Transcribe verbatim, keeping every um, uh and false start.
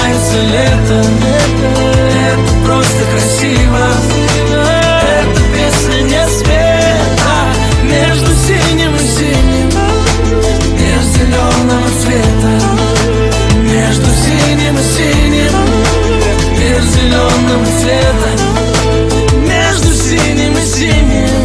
начинается лето. Это просто красиво. Эта песня не спета. Между синим и синим, мир зеленого цвета. Между синим и синим, мир зеленого цвета. Между синим и синим.